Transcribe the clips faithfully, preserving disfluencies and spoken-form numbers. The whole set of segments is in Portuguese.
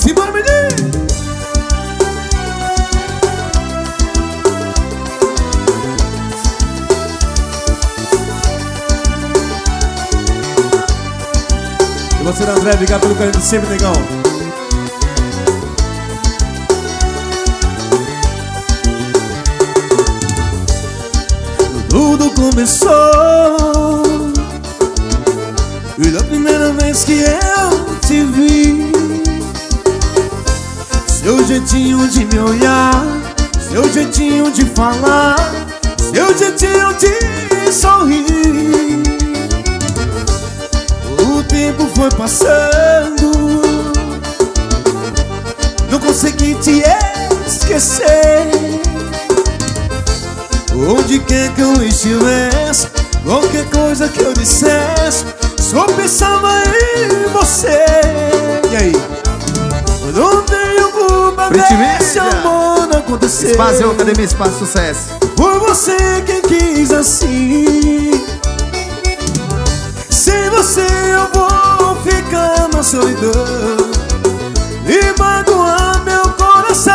Simbora, menino! E você, André, obrigado pelo carinho de sempre, negão. Tudo começou e da primeira vez que eu te vi, seu jeitinho de me olhar, seu jeitinho de falar, seu jeitinho de sorrir. O tempo foi passando, não consegui te esquecer. Onde quer que eu estivesse, qualquer coisa que eu dissesse, só pensava em você. E aí? Eu não tenho culpa desse amor não acontecer. Espaço, Academia Espaço Sucesso. Foi você quem quis assim. Sem você eu vou ficar na solidão e magoar meu coração.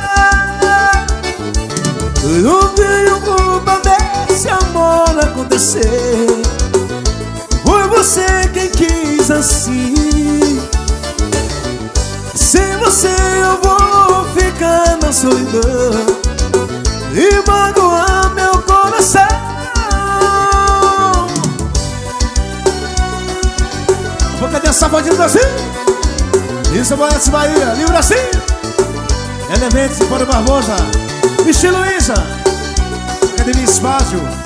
Eu não tenho culpa desse amor acontecer. Foi você quem quis assim. Sem você eu vou ficar na solidão e magoar meu coração. Cadê a safadinha do Brasil? Isso, Boiás Bahia, Livre Brasil. Elementos de Fora Barbosa, Vixe Luísa, Academia Espaço.